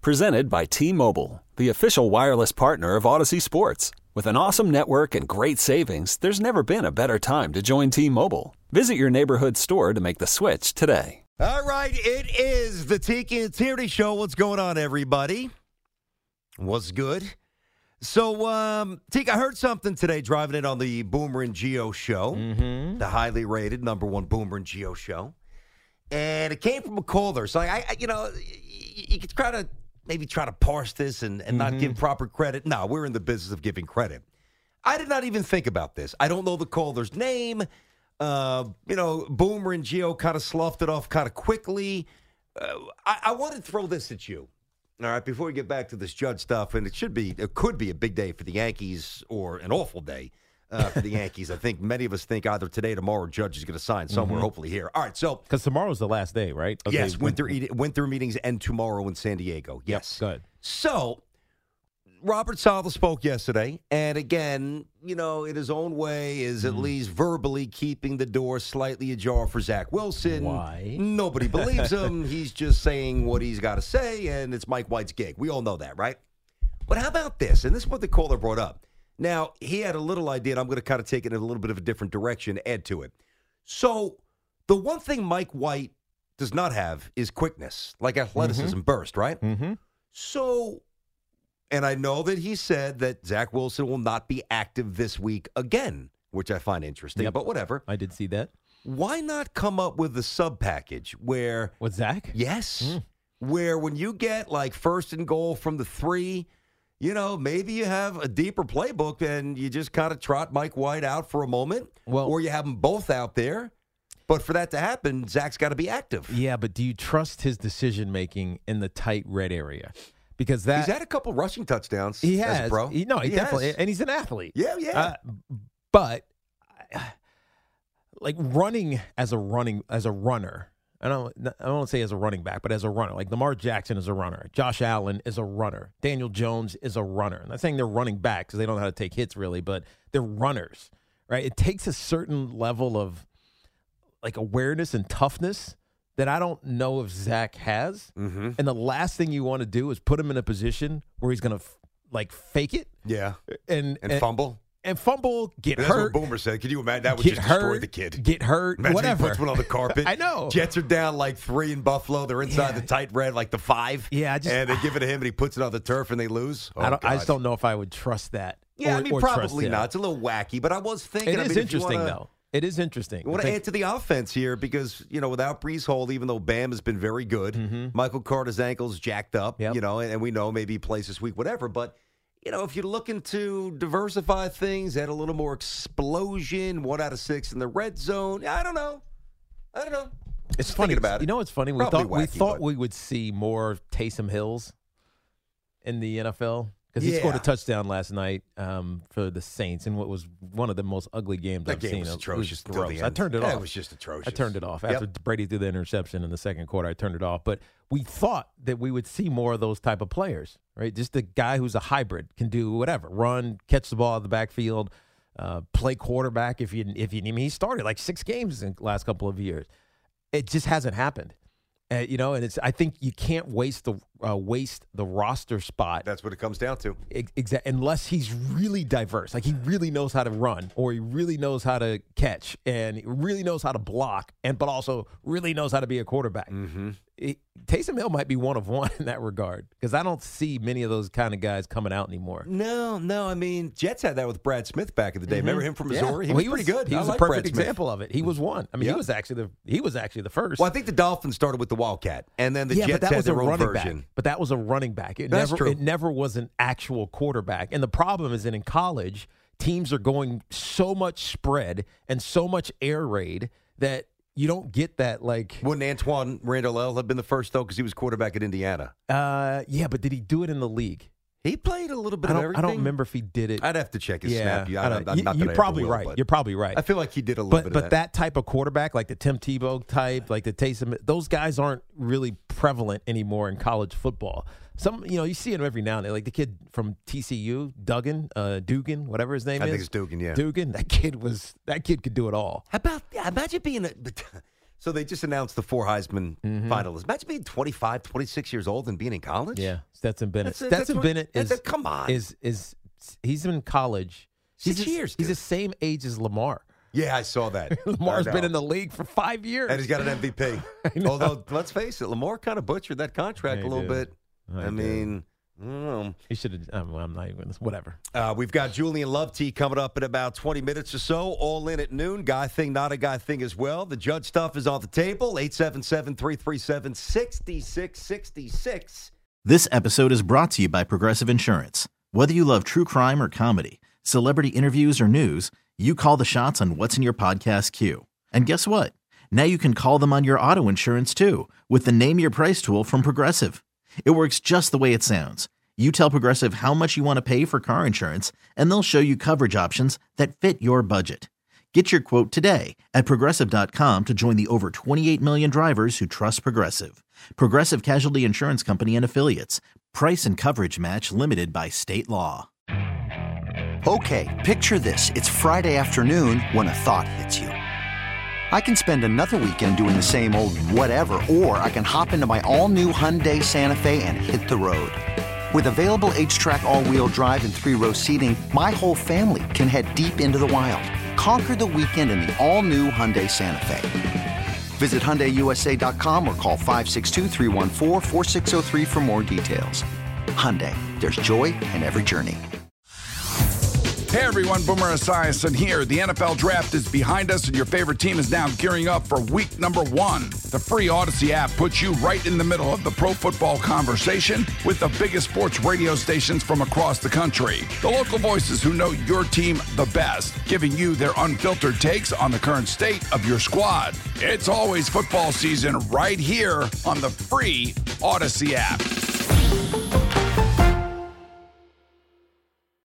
Presented by T-Mobile, the official wireless partner of Odyssey Sports. With an awesome network and great savings, there's never been a better time to join T-Mobile. Visit your neighborhood store to make the switch today. All right, it is the Tiki and Tierney Show. What's going on, everybody? What's good? So, Tiki, I heard something today driving in on the Boomer and Geo show, the highly rated #1 Boomer and Geo show, and it came from a caller. So, you could maybe try to parse this and not give proper credit. No, we're in the business of giving credit. I did not even think about this. I don't know the caller's name. Boomer and Geo kind of sloughed it off kind of quickly. I want to throw this at you. All right, before we get back to this Judge stuff, and it could be a big day for the Yankees or an awful day for the Yankees. I think many of us think either today or tomorrow Judge is going to sign somewhere, hopefully here. All right, so. Because tomorrow's the last day, right? Okay. Yes, winter meetings end tomorrow in San Diego. Yes. Good. So, Robert Saleh spoke yesterday, and again, in his own way, is at least verbally keeping the door slightly ajar for Zach Wilson. Why? Nobody believes him. He's just saying what he's got to say, and it's Mike White's gig. We all know that, right? But how about this? And this is what the caller brought up. Now, he had a little idea, and I'm going to kind of take it in a little bit of a different direction, add to it. So, the one thing Mike White does not have is quickness, like athleticism, burst, right? So, and I know that he said that Zach Wilson will not be active this week again, which I find interesting, but whatever. I did see that. Why not come up with a sub-package where... With Zach? Yes. Where when you get, like, first and goal from the 3, maybe you have a deeper playbook and you just kind of trot Mike White out for a moment, or you have them both out there. But for that to happen, Zach's got to be active. Yeah, but do you trust his decision-making in the tight red area? Because he's had a couple rushing touchnowns. He has, as a pro. He definitely, and he's an athlete. Yeah. But like running as a runner. I don't want to say as a running back, but as a runner. Like Lamar Jackson is a runner. Josh Allen is a runner. Daniel Jones is a runner. I'm not saying they're running back because they don't know how to take hits really, but they're runners, right? It takes a certain level of like awareness and toughness that I don't know if Zach has. And the last thing you want to do is put him in a position where he's going to fake it. Yeah. And fumble. And fumble, get That's hurt. What Boomer said. Could you imagine? That would just destroy the kid. Get hurt, imagine whatever. He puts one on the carpet. I know. Jets are down like 3 in Buffalo. They're inside the tight red, like the 5. Yeah, and they give it to him, and he puts it on the turf, and they lose. I just don't know if I would trust that. Yeah, probably not. It's a little wacky, but I was thinking. It is interesting, though. It is interesting. I want to add to the offense here because, without Breece Hall, even though Bam has been very good, Michael Carter's ankle's jacked up, and we know maybe he plays this week, whatever. But, if you're looking to diversify things, add a little more explosion, 1 out of 6 in the red zone, I don't know. It's funny about it. It's funny. We thought we would see more Taysom Hills in the NFL. Because he scored a touchdown last night for the Saints in what was one of the most ugly games I've seen. That game was atrocious. It was gross. I turned it off. It was just atrocious. I turned it off. After Brady threw the interception in the second quarter, I turned it off. But we thought that we would see more of those type of players, right? Just a guy who's a hybrid, can do whatever. Run, catch the ball out of the backfield, play quarterback if you need him. He started like 6 games in the last couple of years. It just hasn't happened. And I think you can't waste the roster spot. That's what it comes down to. Exactly, unless he's really diverse, like he really knows how to run, or he really knows how to catch, and he really knows how to block, but also really knows how to be a quarterback. Taysom Hill might be one of one in that regard because I don't see many of those kind of guys coming out anymore. No. I mean, Jets had that with Brad Smith back in the day. Remember him from Missouri? Yeah. He was pretty good. He was a perfect example of it. He was one. I mean, he was actually the first. Well, I think the Dolphins started with the Wildcat, and then the Jets had their own version. But that was a running back. It never was an actual quarterback. And the problem is that in college, teams are going so much spread and so much air raid that you don't get that, like... Wouldn't Antoine Randall have been the first, though, because he was quarterback at Indiana? Yeah, but did he do it in the league? He played a little bit of everything. I don't remember if he did it. I'd have to check his snap. You're probably right. You're probably right. I feel like he did a little bit of that. But that type of quarterback, like the Tim Tebow type, like the Taysom, those guys aren't really prevalent anymore in college football. You see him every now and then, like the kid from TCU, Dugan, whatever his name is. I think it's Dugan, yeah. Dugan, that kid could do it all. How about imagine being So they just announced the 4 Heisman finalists. Imagine being 25, 26 years old and being in college. Yeah, Stetson Bennett. That's Stetson Bennett is come on. Is he's in college. 6 years. He's the same age as Lamar. Yeah, I saw that. Lamar's been in the league for 5 years. And he's got an MVP. Although, let's face it, Lamar kind of butchered that contract a little bit. I mean, I don't know. He should have. Well, I'm not even. Whatever. We've got Julian Lovetea coming up in about 20 minutes or so. All in at noon. Guy thing, not a guy thing as well. The judge stuff is on the table. 877-337-6666. This episode is brought to you by Progressive Insurance. Whether you love true crime or comedy, celebrity interviews or news, you call the shots on what's in your podcast queue. And guess what? Now you can call them on your auto insurance too with the Name Your Price tool from Progressive. It works just the way it sounds. You tell Progressive how much you want to pay for car insurance, and they'll show you coverage options that fit your budget. Get your quote today at Progressive.com to join the over 28 million drivers who trust Progressive. Progressive Casualty Insurance Company and Affiliates. Price and coverage match limited by state law. Okay, picture this. It's Friday afternoon when a thought hits you. I can spend another weekend doing the same old whatever, or I can hop into my all-new Hyundai Santa Fe and hit the road. With available H-Track all-wheel drive and 3-row seating, my whole family can head deep into the wild. Conquer the weekend in the all-new Hyundai Santa Fe. Visit HyundaiUSA.com or call 562-314-4603 for more details. Hyundai, there's joy in every journey. Hey everyone, Boomer Esiason here. The NFL Draft is behind us and your favorite team is now gearing up for week number 1. The free Odyssey app puts you right in the middle of the pro football conversation with the biggest sports radio stations from across the country. The local voices who know your team the best, giving you their unfiltered takes on the current state of your squad. It's always football season right here on the free Odyssey app.